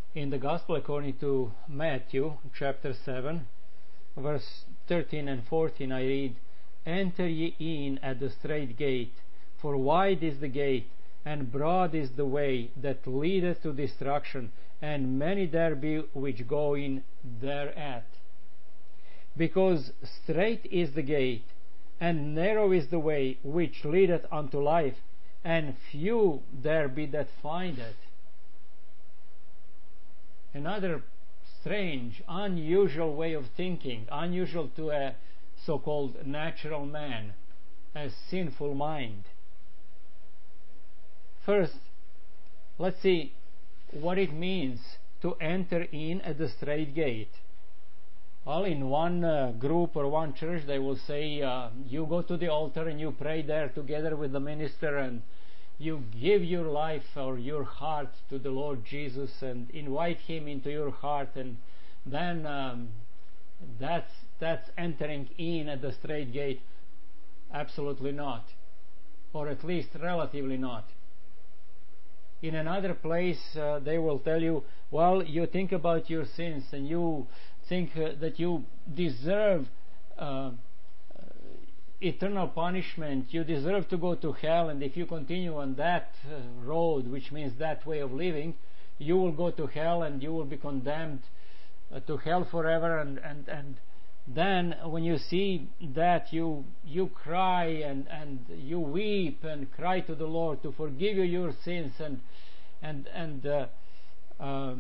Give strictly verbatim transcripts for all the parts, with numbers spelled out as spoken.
In the Gospel according to Matthew, chapter seven, verse thirteen and fourteen, I read, "Enter ye in at the strait gate, for wide is the gate, and broad is the way that leadeth to destruction, and many there be which go in thereat. Because strait is the gate, and narrow is the way which leadeth unto life, and few there be that find it." Another strange, unusual way of thinking, unusual to a so-called natural man, a sinful mind. First, let's see what it means to enter in at the strait gate. Well, in one uh, group or one church, they will say, uh, you go to the altar and you pray there together with the minister, and you give your life or your heart to the Lord Jesus and invite Him into your heart, and then um, that's that's entering in at the strait gate. Absolutely not, or at least relatively not. In another place, uh, they will tell you, well, you think about your sins and you think uh, that you deserve uh, eternal punishment, you deserve to go to hell, and if you continue on that uh, road, which means that way of living, you will go to hell and you will be condemned uh, to hell forever. And, and, and then when you see that, you you cry and, and you weep and cry to the Lord to forgive you your sins, and and and uh, uh,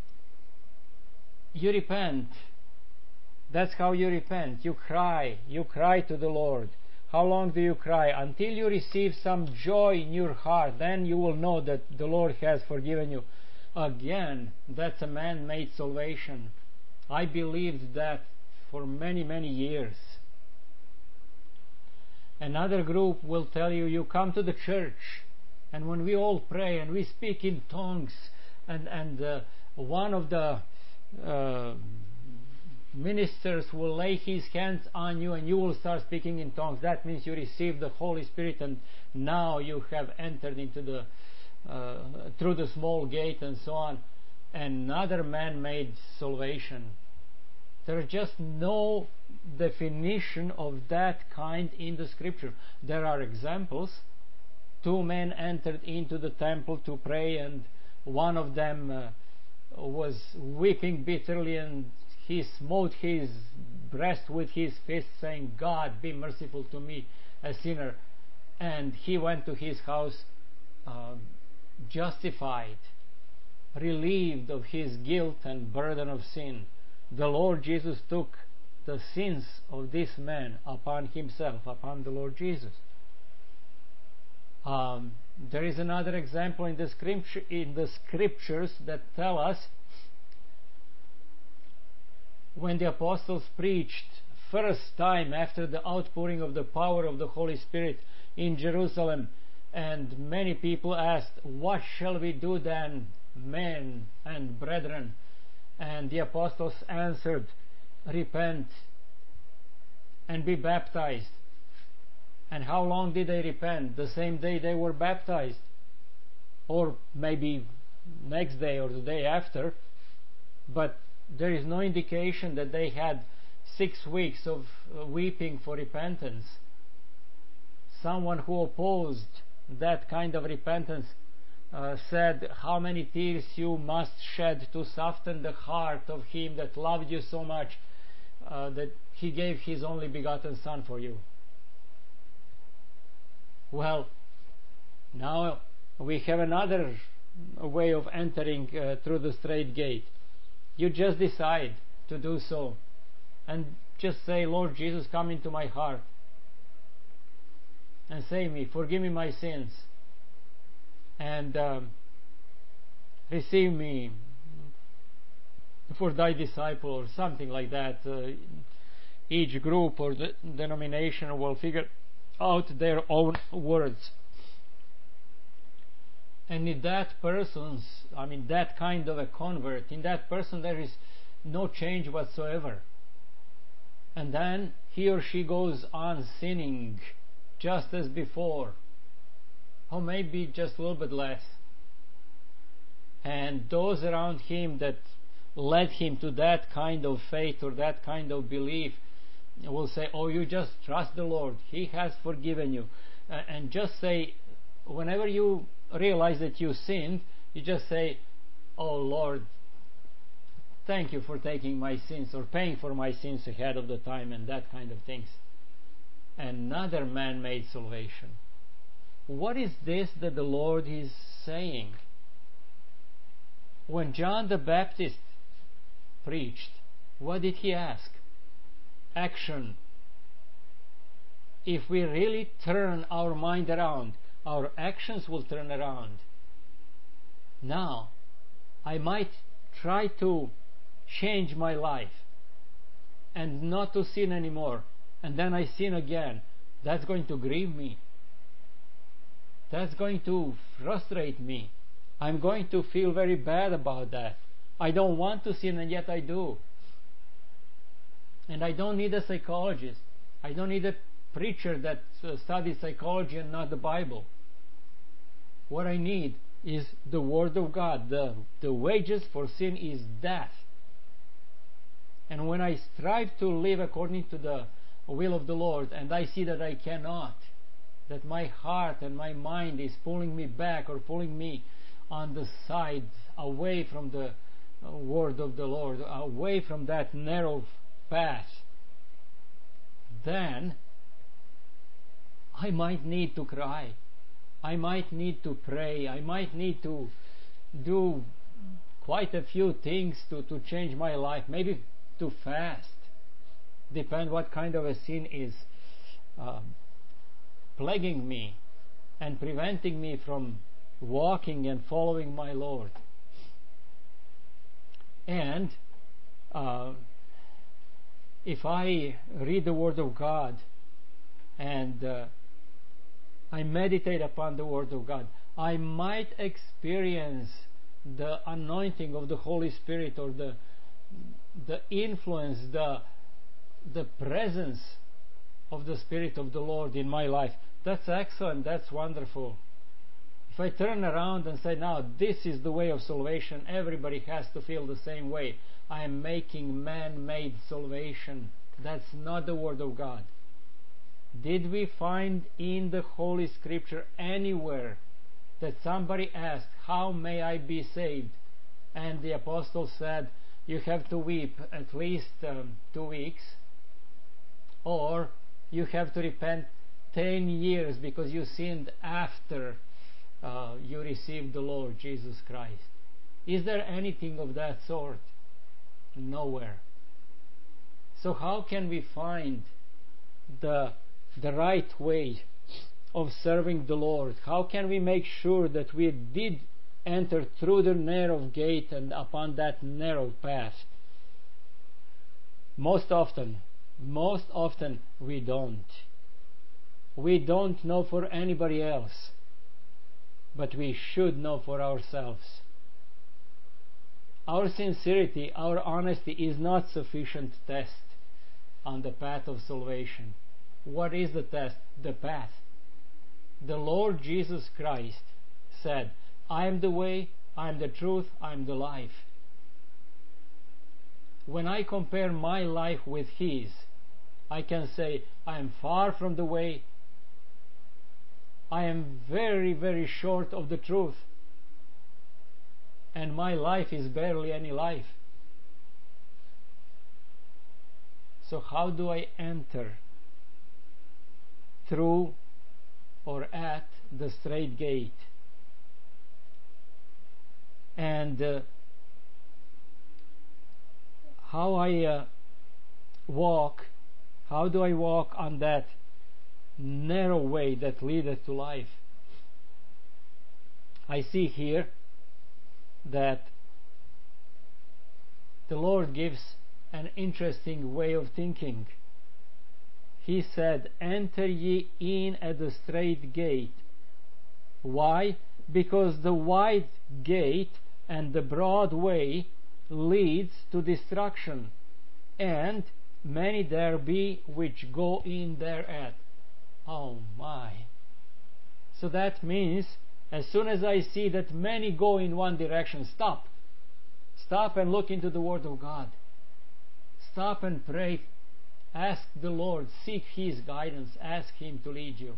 you repent. That's how you repent. You cry. You cry to the Lord. How long do you cry? Until you receive some joy in your heart. Then you will know that the Lord has forgiven you. Again, that's a man-made salvation. I believed that for many, many years. Another group will tell you, you come to the church, and when we all pray and we speak in tongues, and, and uh, one of the uh, ministers will lay his hands on you and you will start speaking in tongues. That means you receive the Holy Spirit, and now you have entered into the uh, through the small gate and so on. Another man-made salvation. There is just no definition of that kind in the Scripture. There are examples. Two men entered into the temple to pray, and one of them uh, was weeping bitterly, and he smote his breast with his fist, saying, "God, be merciful to me, a sinner." And he went to his house uh, justified, relieved of his guilt and burden of sin. The Lord Jesus took the sins of this man upon Himself, upon the Lord Jesus. Um, there is another example in the, scripture, in the scriptures that tell us when the apostles preached first time after the outpouring of the power of the Holy Spirit in Jerusalem, and many people asked, "What shall we do then, men and brethren?" And the apostles answered, "Repent and be baptized." And how long did they repent? The same day they were baptized, or maybe next day or the day after. But there is no indication that they had six weeks of weeping for repentance. Someone who opposed that kind of repentance uh, said, "How many tears you must shed to soften the heart of Him that loved you so much uh, that He gave His only begotten Son for you." Well, now we have another way of entering uh, through the strait gate. You just decide to do so and just say, "Lord Jesus, come into my heart and save me, forgive me my sins, and um, receive me for thy disciple," or something like that. Uh, each group or the denomination will figure out their own words. And in that person's, I mean, that kind of a convert, in that person there is no change whatsoever. And then he or she goes on sinning just as before, or maybe just a little bit less. and those around him that led him to that kind of faith or that kind of belief will say, oh, you just trust the Lord, He has forgiven you. Uh, and just say, whenever you realize that you sinned, you just say, oh Lord, thank you for taking my sins or paying for my sins ahead of the time, and that kind of things. Another man-made salvation. What is this that the Lord is saying? When John the Baptist preached, what did he ask? Action. If we really turn our mind around, our actions will turn around. Now, I might try to change my life and not to sin anymore, and then I sin again. That's going to grieve me. That's going to frustrate me. I'm going to feel very bad about that. I don't want to sin, and yet I do. And I don't need a psychologist. I don't need a preacher that uh, studies psychology and not the Bible. What I need is the Word of God. The, the wages for sin is death. And when I strive to live according to the will of the Lord, and I see that I cannot, that my heart and my mind is pulling me back or pulling me on the side, away from the Word of the Lord, away from that narrow path, then I might need to cry. I might need to pray. I might need to do quite a few things to, to change my life. Maybe to fast. Depend what kind of a sin is uh, plaguing me and preventing me from walking and following my Lord. And uh, if I read the Word of God and uh, I meditate upon the Word of God, I might experience the anointing of the Holy Spirit, or the the influence, the the presence of the Spirit of the Lord in my life. That's excellent. That's wonderful. If I turn around and say, now this is the way of salvation, everybody has to feel the same way, I am making man-made salvation. That's not the Word of God. Did we find in the Holy Scripture anywhere that somebody asked, how may I be saved? And the apostle said, you have to weep at least um, two weeks, or you have to repent ten years because you sinned after uh, you received the Lord Jesus Christ. Is there anything of that sort? Nowhere. So how can we find the the right way of serving the Lord? How can we make sure that we did enter through the narrow gate and upon that narrow path? Most often, most often we don't. We don't know for anybody else, but we should know for ourselves. Our sincerity, our honesty is not sufficient test on the path of salvation. What is the test? The path. The Lord Jesus Christ said, I am the way, I am the truth, I am the life. When I compare my life with His, I can say, I am far from the way, I am very, very short of the truth, and my life is barely any life. So how do I enter through or at the straight gate? And uh, how I uh, walk, how do I walk on that narrow way that leadeth to life? I see here that the Lord gives an interesting way of thinking. He said, enter ye in at the straight gate. Why? Because the wide gate and the broad way leads to destruction, and many there be which go in thereat. Oh my! So that means As soon as I see that many go in one direction, stop. Stop and look into the Word of God. Stop and pray. Ask the Lord. Seek His guidance. Ask Him to lead you.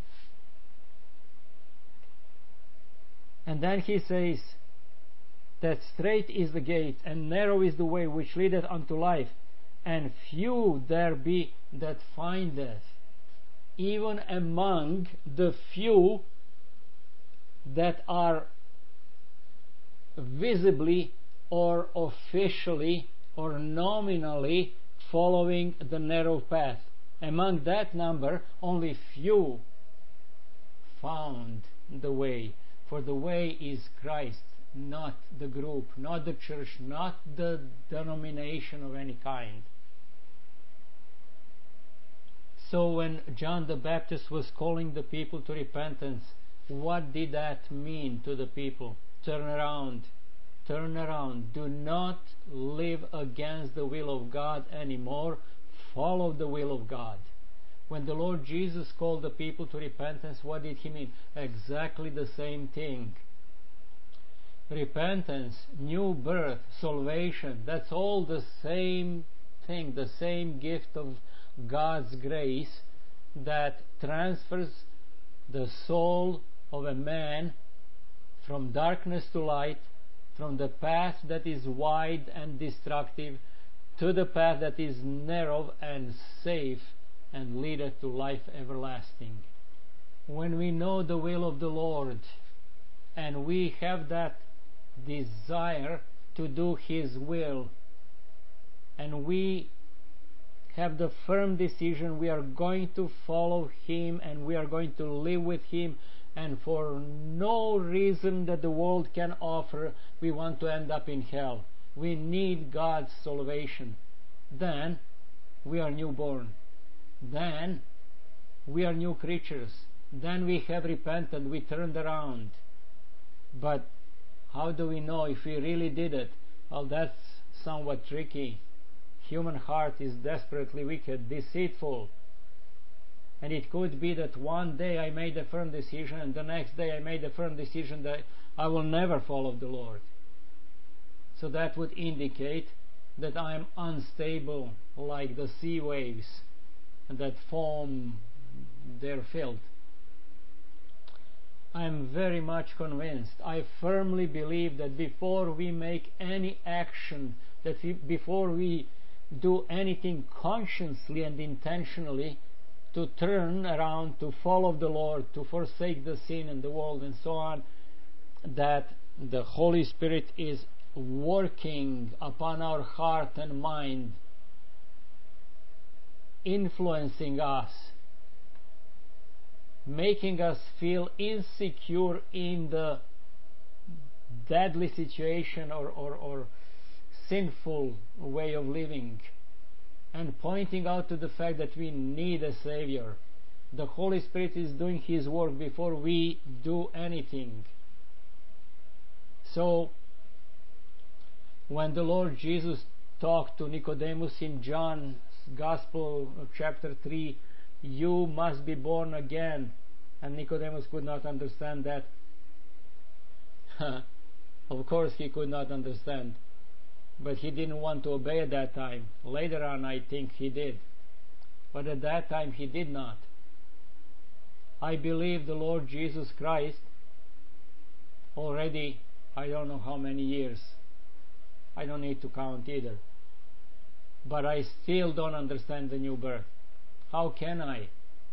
And then He says that straight is the gate, and narrow is the way which leadeth unto life, and few there be that findeth. Even among the few that are visibly or officially or nominally following the narrow path, among that number only few found the way. For the way is Christ, not the group, not the church, not the denomination of any kind. So when John the Baptist was calling the people to repentance, what did that mean to the people? Turn around. Turn around. Do not live against the will of God anymore. Follow the will of God. When the Lord Jesus called the people to repentance, what did He mean? Exactly the same thing. Repentance, new birth, salvation, that's all the same thing, the same gift of God's grace that transfers the soul of a man from darkness to light, from the path that is wide and destructive to the path that is narrow and safe and leadeth to life everlasting. When we know the will of the Lord and we have that desire to do His will, and we have the firm decision we are going to follow Him and we are going to live with Him, and for no reason that the world can offer we want to end up in hell, we need God's salvation, then we are newborn. Then we are new creatures. Then we have repented, we turned around. But how do we know if we really did it? Well, that's somewhat tricky. Human heart is desperately wicked, deceitful. And it could be that one day I made a firm decision and the next day I made a firm decision that I will never follow the Lord. So that would indicate that I am unstable like the sea waves that foam their filth. I am very much convinced, I firmly believe that before we make any action, that we, before we do anything consciously and intentionally to turn around, to follow the Lord, to forsake the sin and the world and so on, that the Holy Spirit is working upon our heart and mind, influencing us, making us feel insecure in the deadly situation or, or, or sinful way of living, and pointing out to the fact that we need a Savior. The Holy Spirit is doing His work before we do anything. So when the Lord Jesus talked to Nicodemus in John's Gospel chapter three, you must be born again, and Nicodemus could not understand that. Of course he could not understand, but he didn't want to obey at that time. Later on I think he did, but at that time he did not. I believe the Lord Jesus Christ already, I don't know how many years, I don't need to count either, but I still don't understand the new birth. How can I?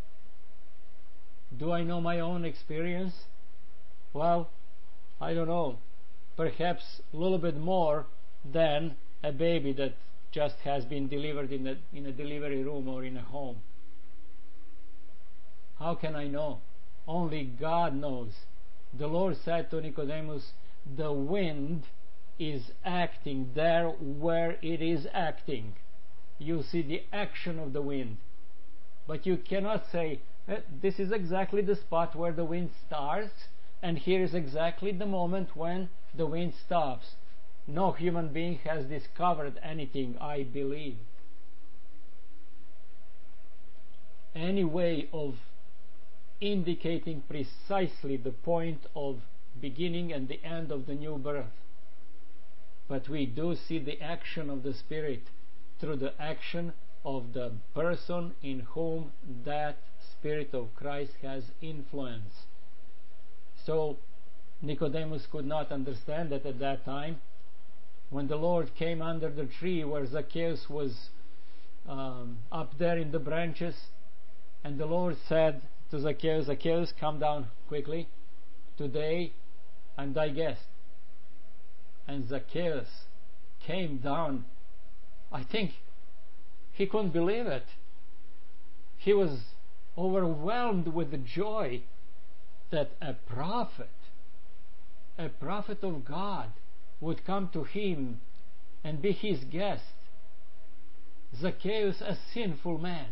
Do I know my own experience? Well, I don't know. Perhaps a little bit more than a baby that just has been delivered in a, in a delivery room or in a home. How can I know? Only God knows. The Lord said to Nicodemus, the wind is acting there where it is acting. You see the action of the wind. But you cannot say, eh, this is exactly the spot where the wind starts, and here is exactly the moment when the wind stops. No human being has discovered anything, I believe. Any way of indicating precisely the point of beginning and the end of the new birth. But we do see the action of the Spirit through the action of the person in whom that Spirit of Christ has influence. So Nicodemus could not understand that at that time, when the Lord came under the tree where Zacchaeus was um, up there in the branches, and the Lord said to Zacchaeus, Zacchaeus, come down quickly. Today I'm thy guest. And Zacchaeus came down. I think he couldn't believe it. He was overwhelmed with the joy that a prophet, a prophet of God, would come to him and be his guest. Zacchaeus, a sinful man.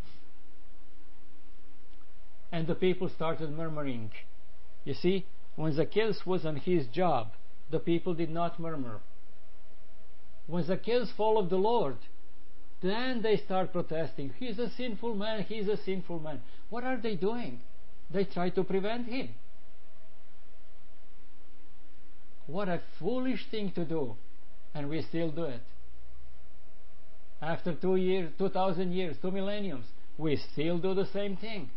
And the people started murmuring. You see, when Zacchaeus was on his job, the people did not murmur. When Zacchaeus followed the Lord, then they start protesting. He's a sinful man, he's a sinful man. What are they doing? They try to prevent him. What a foolish thing to do. And we still do it. After two years, two thousand years, two millenniums, we still do the same thing.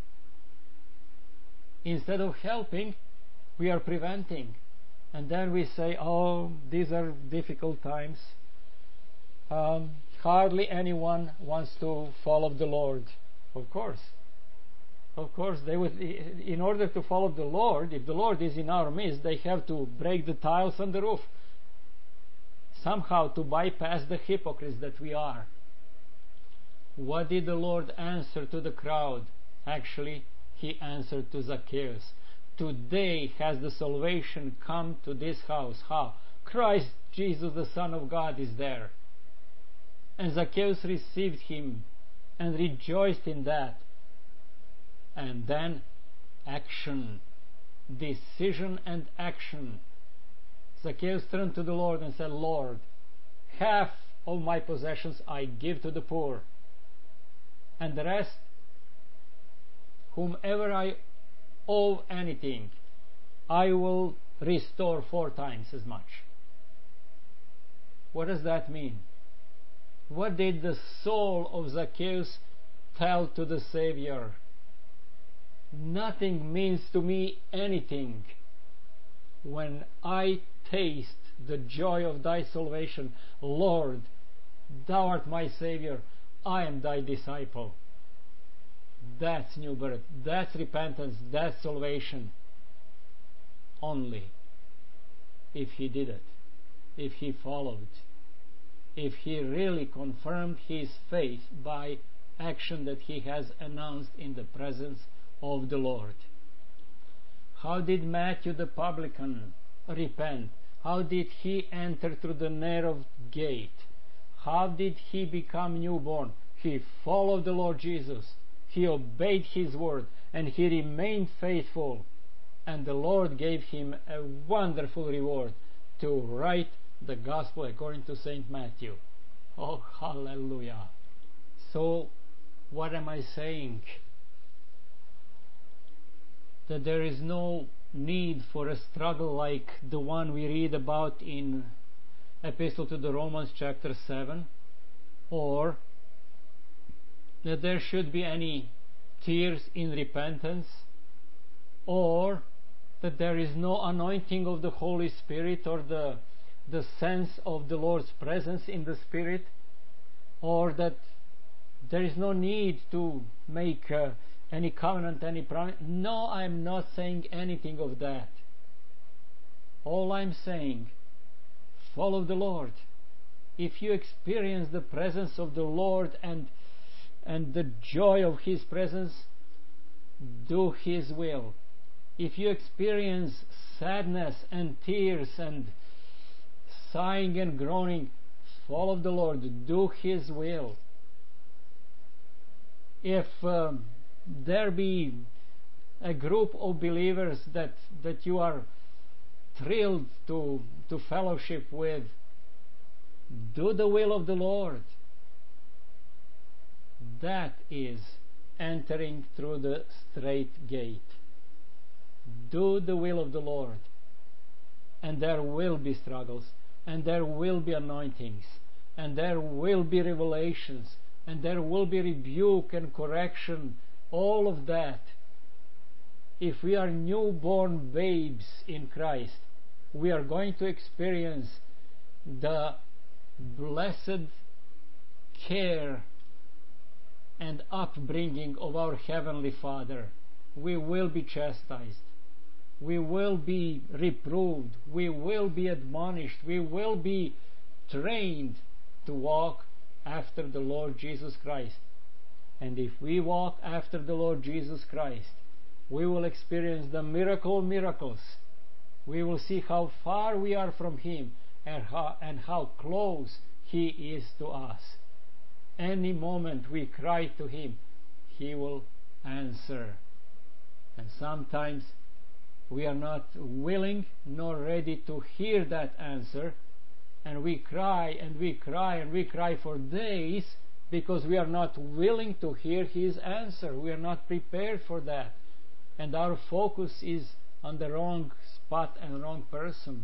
Instead of helping, we are preventing. And then we say, oh, these are difficult times. Um, hardly anyone wants to follow the Lord. Of course. Of course, they would. In order to follow the Lord, if the Lord is in our midst, they have to break the tiles on the roof. Somehow to bypass the hypocrites that we are. What did the Lord answer to the crowd? Actually, He answered to Zacchaeus. Today has the salvation come to this house. How? Christ Jesus, the Son of God, is there. And Zacchaeus received him and rejoiced in that. And then action, decision and action. Zacchaeus turned to the Lord and said, Lord, half of my possessions I give to the poor, and the rest, whomever I owe anything, I will restore four times as much. What does that mean? What did the soul of Zacchaeus tell to the Savior? Nothing means to me anything when I taste the joy of thy salvation. Lord, thou art my Savior, I am thy disciple. That's new birth, that's repentance, that's salvation. Only if he did it, if he followed, if he really confirmed his faith by action that he has announced in the presence of the Lord. How did Matthew the publican repent? How did he enter through the narrow gate? How did he become newborn? He followed the Lord Jesus. He obeyed his word and he remained faithful. And the Lord gave him a wonderful reward to write the gospel according to Saint Matthew. Oh, hallelujah. So, what am I saying? That there is no need for a struggle like the one we read about in Epistle to the Romans chapter seven, or that there should be any tears in repentance, or that there is no anointing of the Holy Spirit or the, the sense of the Lord's presence in the Spirit, or that there is no need to make uh, any covenant, any promise. No, I'm not saying anything of that. All I'm saying, follow the Lord. If you experience the presence of the Lord and and the joy of His presence, do His will. If you experience sadness and tears and sighing and groaning, follow the Lord, do His will. If um, there be a group of believers that, that you are thrilled to, to fellowship with, do the will of the Lord. That is entering through the straight gate. Do the will of the Lord. and there will be struggles, and there will be anointings, and there will be revelations, and there will be rebuke and correction, all of that. If we are newborn babes in Christ, we are going to experience the blessed care and upbringing of our Heavenly Father. We will be chastised. We will be reproved. We will be admonished. We will be trained to walk after the Lord Jesus Christ. And if we walk after the Lord Jesus Christ, we will experience the miracle of miracles. We will see how far we are from Him and how, and how close He is to us. Any moment we cry to Him, He will answer. And sometimes we are not willing nor ready to hear that answer, and we cry and we cry and we cry for days because we are not willing to hear His answer. We are not prepared for that, and our focus is on the wrong spot and wrong person.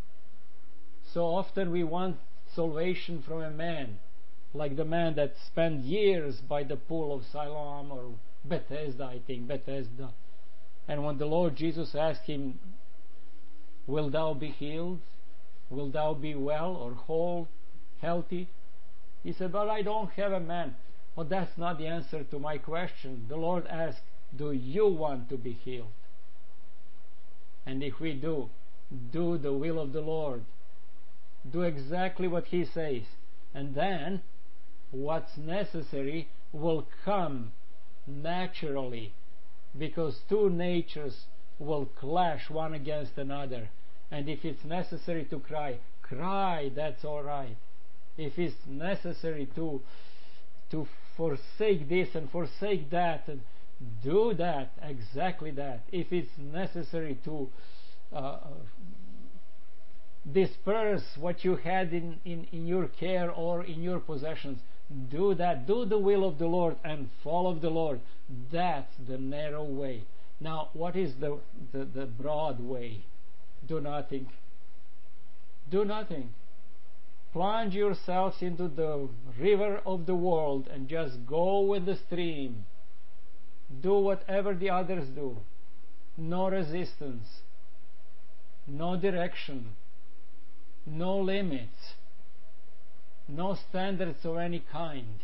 So often we want salvation from a man, like the man that spent years by the pool of Siloam, or Bethesda, I think, Bethesda. And when the Lord Jesus asked him, "Will thou be healed? Will thou be well or whole, healthy?" He said, "But I don't have a man." Well, that's not the answer to my question. The Lord asked, "Do you want to be healed?" And if we do, do the will of the Lord. Do exactly what He says. And then what's necessary will come naturally, because two natures will clash one against another. And if it's necessary to cry, cry, that's all right. If it's necessary to to forsake this and forsake that, and do that, exactly that. If it's necessary to uh, disperse what you had in, in, in your care or in your possessions, do that. Do the will of the Lord and follow the Lord. That's the narrow way. Now, what is the, the, the broad way? Do nothing. Do nothing. Plunge yourselves into the river of the world and just go with the stream. Do whatever the others do. No resistance. No direction. No limits. No standards of any kind.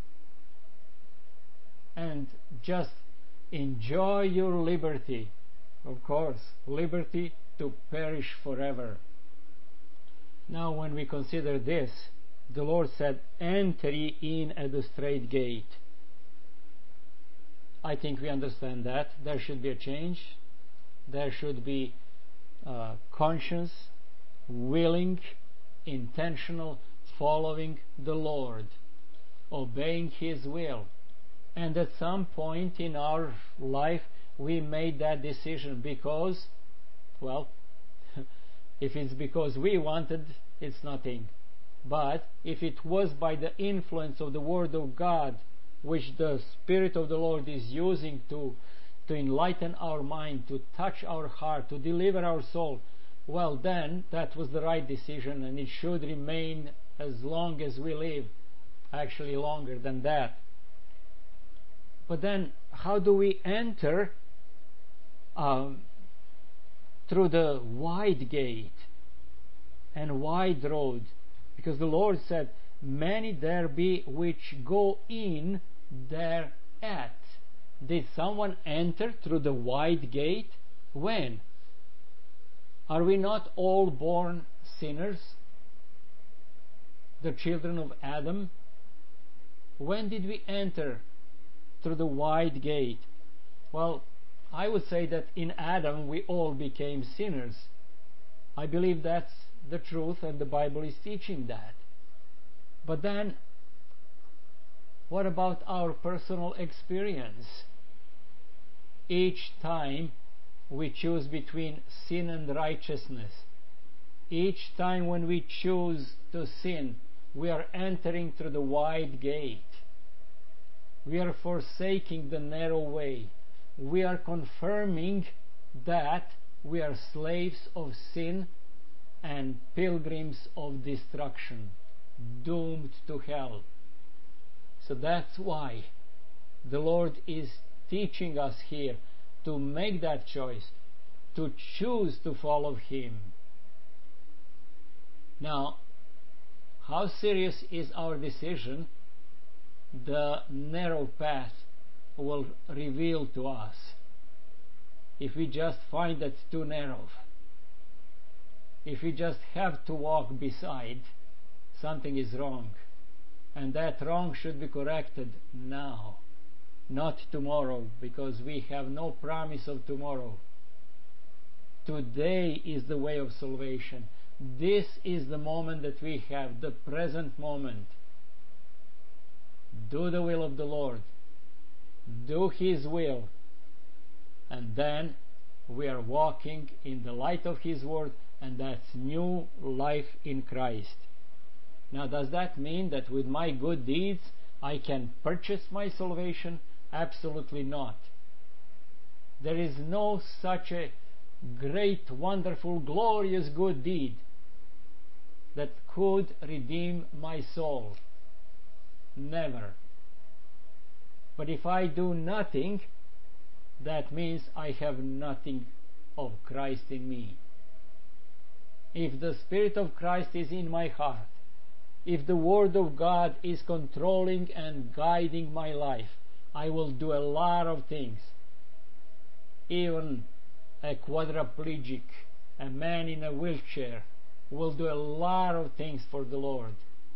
And just enjoy your liberty. Of course, liberty to perish forever. Now, when we consider this, the Lord said, "Enter ye in at the straight gate." I think we understand that. There should be a change. There should be uh, conscious, willing, intentional following the Lord, obeying His will. And at some point in our life, we made that decision because, well, if it's because we wanted, it's nothing. But if it was by the influence of the Word of God, which the Spirit of the Lord is using to, to enlighten our mind, to touch our heart, to deliver our soul, well, then that was the right decision, and it should remain as long as we live, actually longer than that. But then, how do we enter um, through the wide gate and wide road? Because the Lord said, "Many there be which go in thereat." Did someone enter through the wide gate? When? Are we not all born sinners? The children of Adam? When did we enter through the wide gate? Well, I would say that in Adam we all became sinners. I believe that's the truth, and the Bible is teaching that. But then, what about our personal experience? Each time we choose between sin and righteousness, each time when we choose to sin, we are entering through the wide gate. We are forsaking the narrow way. We are confirming that we are slaves of sin and pilgrims of destruction, doomed to hell. So that's why the Lord is teaching us here to make that choice, to choose to follow Him. Now, how serious is our decision? The narrow path will reveal to us. If we just find that too narrow, if we just have to walk beside, something is wrong. And that wrong should be corrected now, not tomorrow, because we have no promise of tomorrow. Today is the way of salvation. This is the moment that we have, the present moment. Do the will of the Lord. Do His will. And then we are walking in the light of His Word, and that's new life in Christ. Now, does that mean that with my good deeds I can purchase my salvation? Absolutely not. There is no such a great, wonderful, glorious good deed that could redeem my soul. Never. But if I do nothing, that means I have nothing of Christ in me. If the Spirit of Christ is in my heart, if the Word of God is controlling and guiding my life, I will do a lot of things. Even a quadriplegic, a man in a wheelchair, will do a lot of things for the Lord,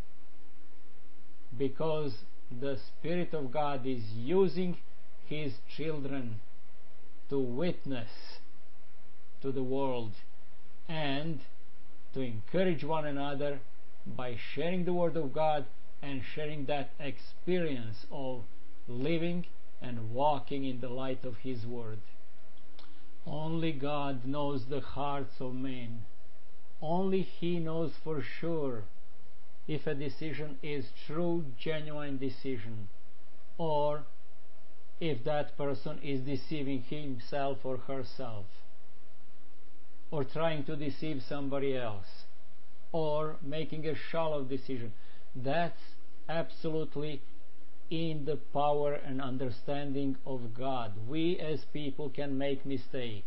because the Spirit of God is using His children to witness to the world and to encourage one another by sharing the Word of God and sharing that experience of living and walking in the light of His Word. Only God knows the hearts of men. Only He knows for sure if a decision is true, genuine decision, or if that person is deceiving himself or herself, or trying to deceive somebody else, or making a shallow decision. That's absolutely in the power and understanding of God. We as people can make mistakes.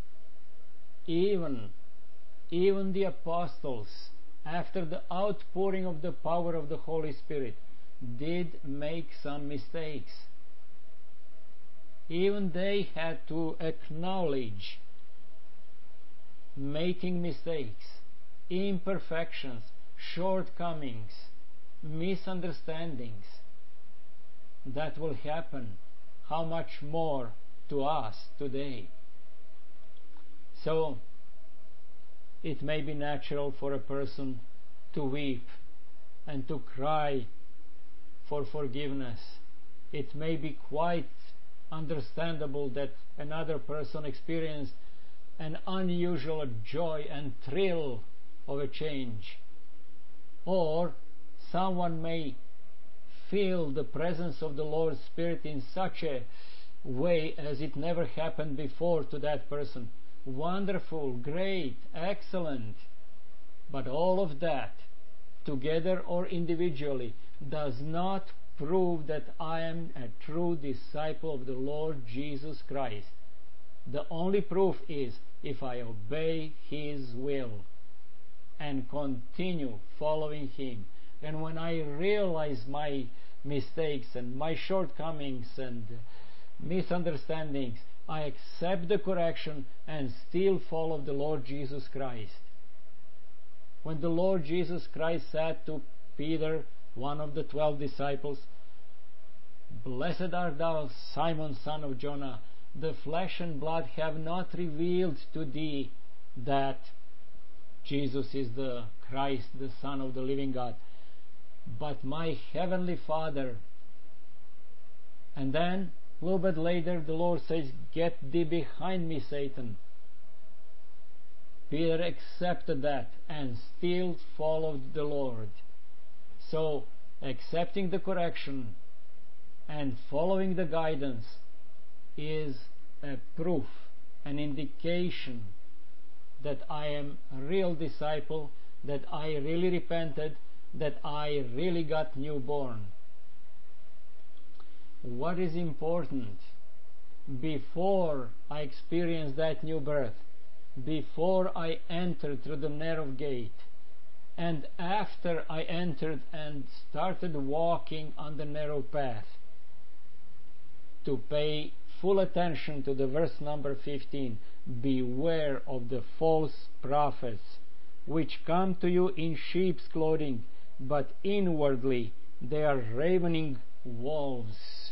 Even, even the apostles, after the outpouring of the power of the Holy Spirit, did make some mistakes. Even they had to acknowledge making mistakes, imperfections, shortcomings, misunderstandings. That will happen. How much more to us today? So, it may be natural for a person to weep and to cry for forgiveness. It may be quite understandable that another person experienced an unusual joy and thrill of a change. Or someone may feel the presence of the Lord's Spirit in such a way as it never happened before to that person. Wonderful, great, excellent. But all of that, together or individually, does not prove that I am a true disciple of the Lord Jesus Christ. The only proof is if I obey His will and continue following Him. And when I realize my mistakes and my shortcomings and misunderstandings, I accept the correction and still follow the Lord Jesus Christ. When the Lord Jesus Christ said to Peter, one of the twelve disciples, "Blessed art thou, Simon, son of Jonah, the flesh and blood have not revealed to thee that Jesus is the Christ, the Son of the living God, but my heavenly Father." And then, a little bit later, the Lord says, "Get thee behind me, Satan." Peter accepted that and still followed the Lord. So, accepting the correction and following the guidance is a proof, an indication that I am a real disciple, that I really repented, that I really got newborn. What is important before I experience that new birth, before I entered through the narrow gate, and after I entered and started walking on the narrow path, to pay full attention to the verse number fifteen. Beware of the false prophets, which come to you in sheep's clothing, but inwardly they are ravening wolves.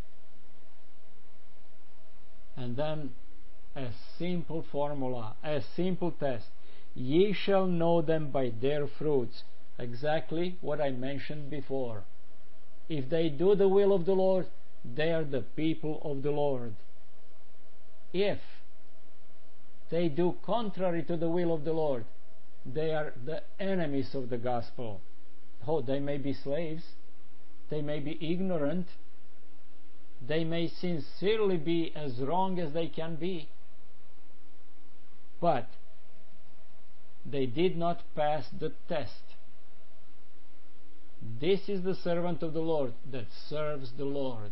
And then a simple formula, a simple test. Ye shall know them by their fruits. Exactly what I mentioned before. If they do the will of the Lord, they are the people of the Lord. If they do contrary to the will of the Lord, they are the enemies of the gospel. Oh, they may be slaves, they may be ignorant, they may sincerely be as wrong as they can be, but they did not pass the test. This is the servant of the Lord that serves the Lord.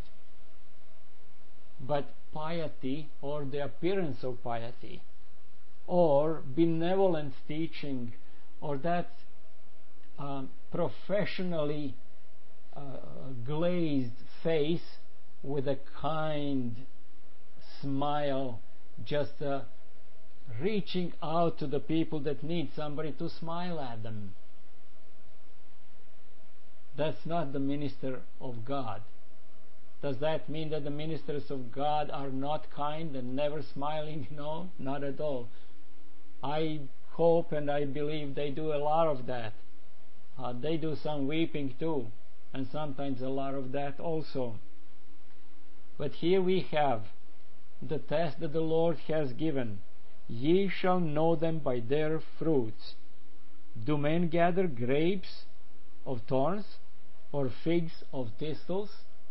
But piety, or the appearance of piety, or benevolent teaching, or that um, professionally uh, glazed face with a kind smile, just uh, reaching out to the people that need somebody to smile at them. That's not the minister of God. Does that mean that the ministers of God are not kind and never smiling? No, not at all. I hope and I believe they do a lot of that. Uh, they do some weeping too, and sometimes a lot of that also. But here we have the test that the Lord has given. Ye shall know them by their fruits. Do men gather grapes of thorns, or figs of thistles?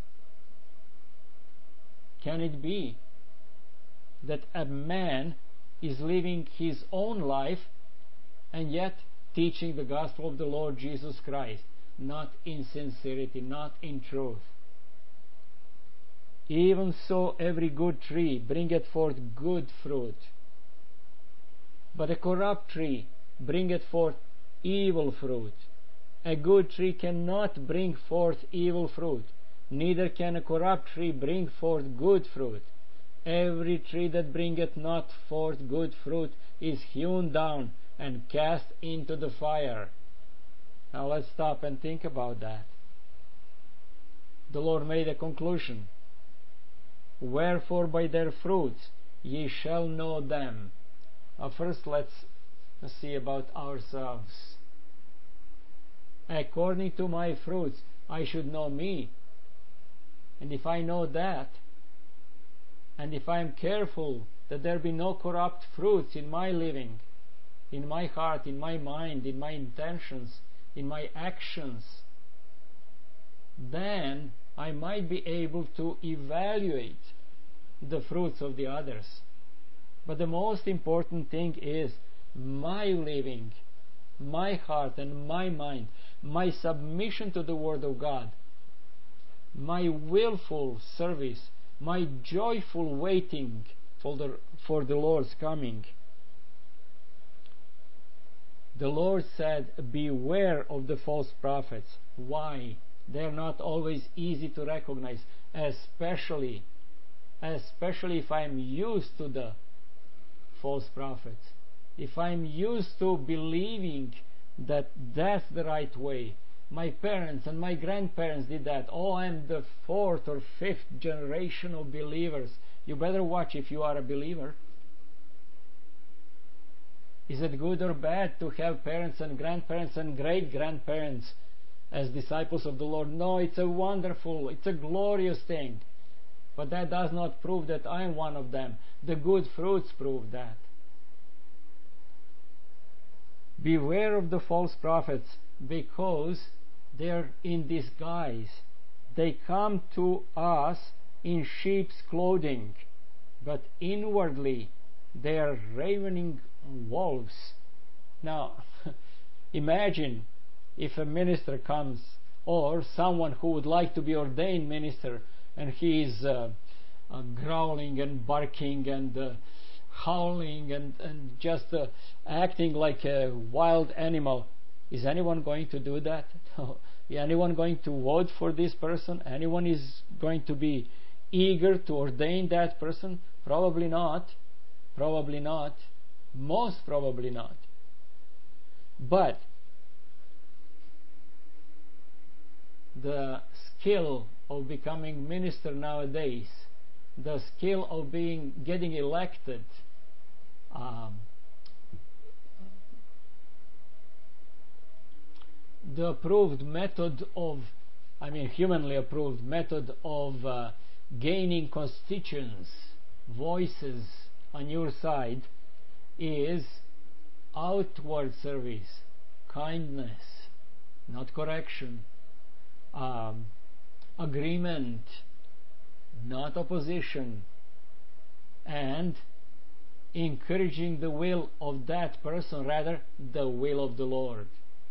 Can it be that a man is living his own life and yet teaching the gospel of the Lord Jesus Christ, not in sincerity, not in truth? Even so, every good tree bringeth forth good fruit, but a corrupt tree bringeth forth evil fruit. A good tree cannot bring forth evil fruit, neither can a corrupt tree bring forth good fruit. Every tree that bringeth not forth good fruit is hewn down and cast into the fire. Now let's stop and think about that. The Lord made a conclusion. Wherefore by their fruits ye shall know them. Uh, first let's see about ourselves. According to my fruits I should know me. And if I know that, and if I am careful that there be no corrupt fruits in my living, in my heart, in my mind, in my intentions, in my actions, then I might be able to evaluate the fruits of the others. But the most important thing is my living, my heart and my mind, my submission to the Word of God, my willful service, my joyful waiting for the, for the Lord's coming. The Lord said, beware of the false prophets. Why? They're not always easy to recognize, especially, especially if I'm used to the false prophets. If I'm used to believing that that's the right way. My parents and my grandparents did that. Oh, I'm the fourth or fifth generation of believers. You better watch if you are a believer. Is it good or bad to have parents and grandparents and great-grandparents as disciples of the Lord? No, it's a wonderful, it's a glorious thing. But that does not prove that I am one of them. The good fruits prove that. Beware of the false prophets, because they are in disguise. They come to us in sheep's clothing, but inwardly they are ravening wolves. Now, imagine if a minister comes, or someone who would like to be ordained minister, and he is uh, uh, growling and barking and uh, howling and, and just uh, acting like a wild animal. Is anyone going to do that? Is anyone going to vote for this person? Anyone is going to be eager to ordain that person? Probably not. Probably not. Most probably not. But the skill of becoming minister nowadays, the skill of being getting elected, um, the approved method of, I mean humanly approved method of uh, gaining constituents, voices on your side, is outward service, kindness, not correction, um, agreement, not opposition, and encouraging the will of that person, rather the will of the Lord.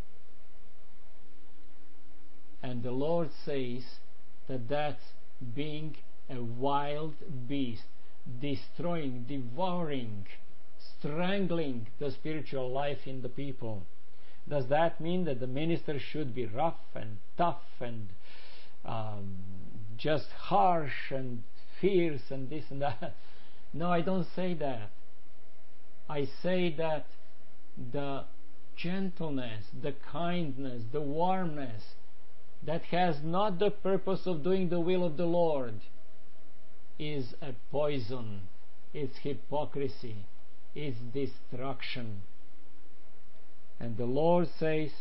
And the Lord says that that's being a wild beast, destroying, devouring, strangling the spiritual life in the people. Does that mean that the minister should be rough and tough and um, just harsh and fierce and this and that? No, I don't say that. I say that the gentleness, the kindness, the warmness that has not the purpose of doing the will of the Lord is a poison. It's hypocrisy. It's destruction. And the Lord says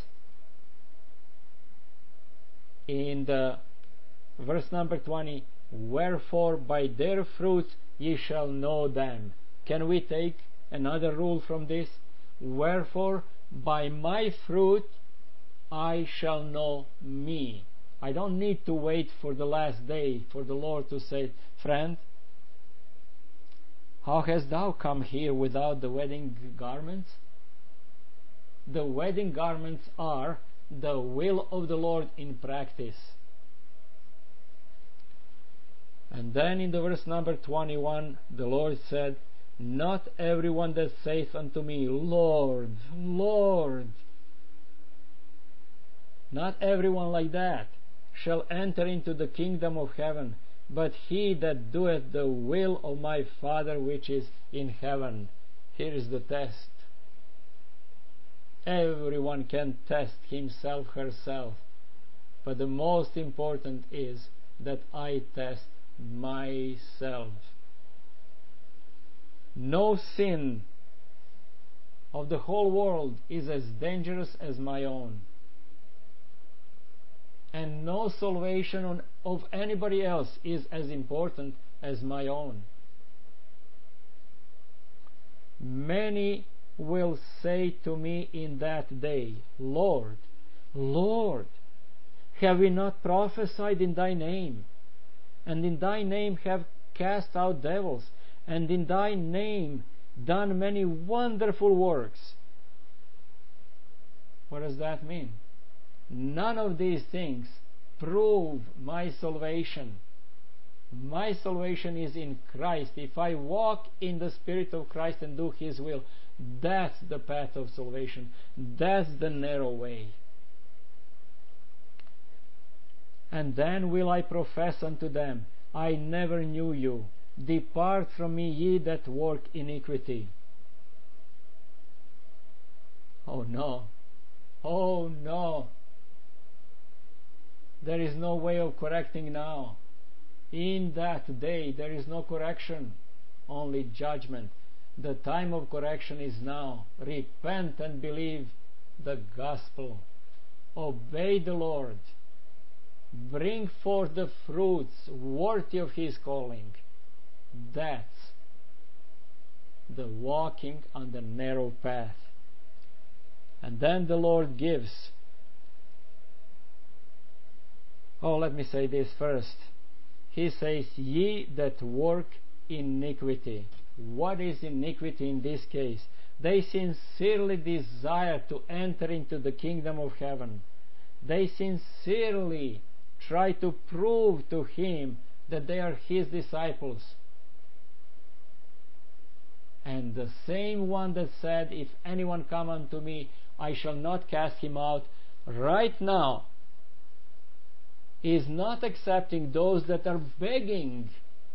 in the verse number twenty, wherefore by their fruit ye shall know them. Can we take another rule from this? Wherefore by my fruit I shall know me. I don't need to wait for the last day for the Lord to say, friend, how hast thou come here without the wedding garments? The wedding garments are the will of the Lord in practice. And then in the verse number twenty-one, the Lord said, not everyone that saith unto me, Lord, Lord, not everyone like that shall enter into the kingdom of heaven, but he that doeth the will of my Father which is in heaven. Here is the test. Everyone can test himself, herself, but the most important is that I test myself. No sin of the whole world is as dangerous as my own. And no salvation on, of anybody else is as important as my own. Many will say to me in that day, Lord, Lord, have we not prophesied in thy name? And in thy name have cast out devils, and in thy name done many wonderful works. What does that mean? None of these things prove my salvation. My salvation is in Christ. If I walk in the Spirit of Christ and do His will, that's the path of salvation. That's the narrow way. And then will I profess unto them, I never knew you. Depart from me, ye that work iniquity. Oh no. Oh no. There is no way of correcting now. In that day there is no correction, only judgment. The time of correction is now. Repent and believe the gospel. Obey the Lord. Bring forth the fruits worthy of His calling. That's the walking on the narrow path. And then the Lord gives. Oh, let me say this first. He says, ye that work iniquity. What is iniquity in this case? They sincerely desire to enter into the kingdom of heaven. They sincerely try to prove to Him that they are His disciples. And the same one that said, if anyone come unto me, I shall not cast him out, right now is not accepting those that are begging,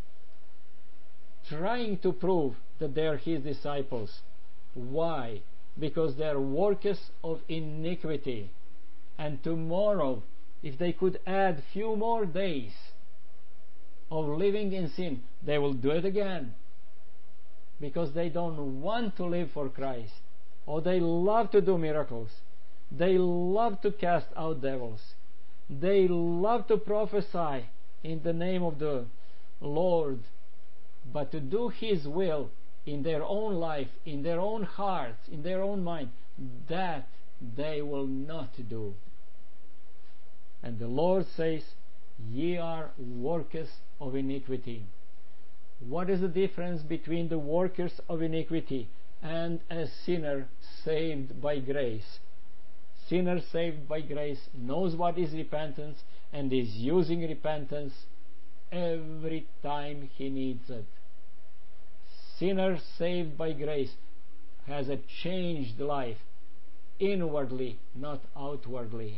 trying to prove that they are His disciples. Why? Because they are workers of iniquity. And tomorrow, if they could add few more days of living in sin, they will do it again. Because they don't want to live for Christ. Or they love to do miracles. They love to cast out devils. They love to prophesy in the name of the Lord. But to do His will in their own life, in their own hearts, in their own mind, that they will not do. And the Lord says, ye are workers of iniquity. What is the difference between the workers of iniquity and a sinner saved by grace? Sinner saved by grace knows what is repentance and is using repentance every time he needs it. Sinner saved by grace has a changed life, inwardly, not outwardly.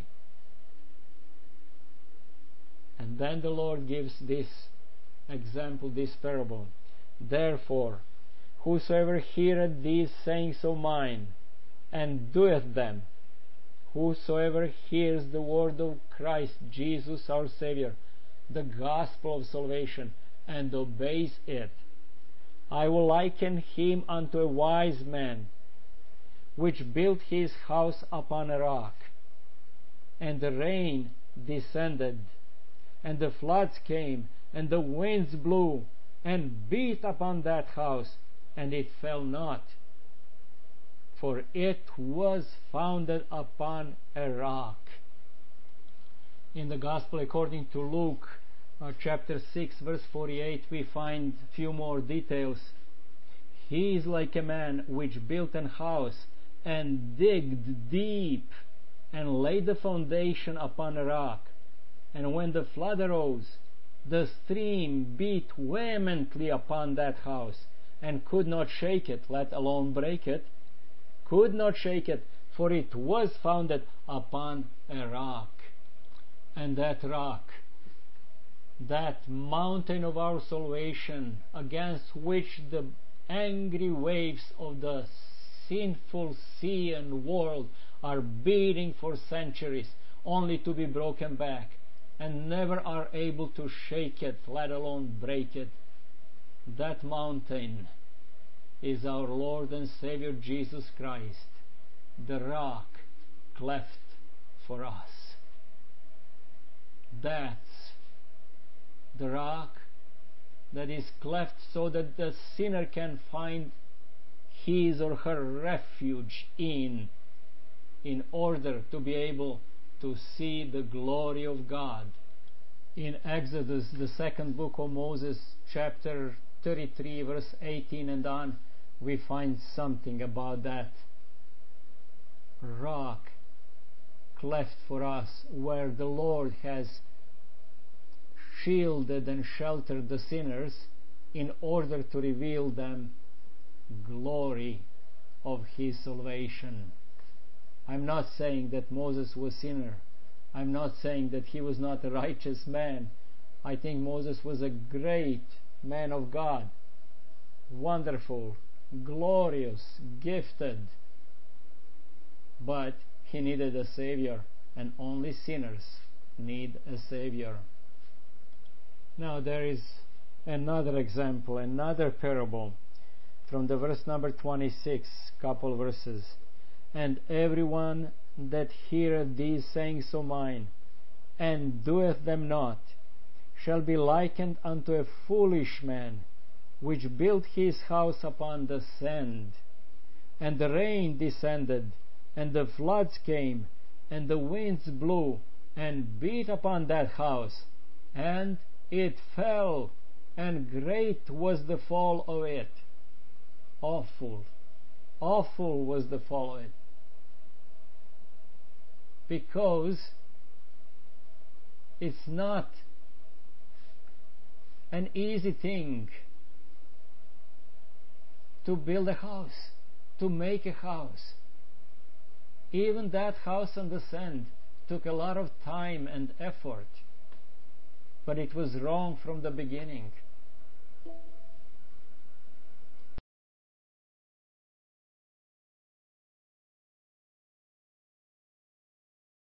And then the Lord gives this example, this parable. Therefore, whosoever heareth these sayings of mine, and doeth them, whosoever hears the word of Christ Jesus our Savior, the gospel of salvation, and obeys it, I will liken him unto a wise man, which built his house upon a rock. And the rain descended, and the floods came, and the winds blew, and beat upon that house, and it fell not, for it was founded upon a rock. In the Gospel according to Luke, uh, chapter six, verse forty-eight, we find few more details. He is like a man which built an house, and digged deep, and laid the foundation upon a rock. And when the flood arose, the stream beat vehemently upon that house, and could not shake it, let alone break it. Could not shake it, for it was founded upon a rock. And that rock, that mountain of our salvation, against which the angry waves of the sinful sea and world are beating for centuries, only to be broken back, and never are able to shake it, let alone break it. That mountain is our Lord and Savior Jesus Christ, the rock cleft for us. That's the rock that is cleft so that the sinner can find his or her refuge in, in order to be able to see the glory of God. In Exodus, the second book of Moses, chapter thirty-three, verse eighteen and on, we find something about that rock cleft for us, where the Lord has shielded and sheltered the sinners in order to reveal them glory of His salvation. I'm not saying that Moses was a sinner. I'm not saying that he was not a righteous man. I think Moses was a great man of God, wonderful, glorious, gifted, but he needed a Savior, and only sinners need a Savior. Now there is another example, another parable from the verse number twenty-six, couple verses. And everyone that heareth these sayings of mine, and doeth them not, shall be likened unto a foolish man, which built his house upon the sand. And the rain descended, and the floods came, and the winds blew, and beat upon that house, and it fell, and great was the fall of it. Awful. awful was the following. Because it's not an easy thing to build a house, to make a house. Even that house on the sand took a lot of time and effort, but it was wrong from the beginning.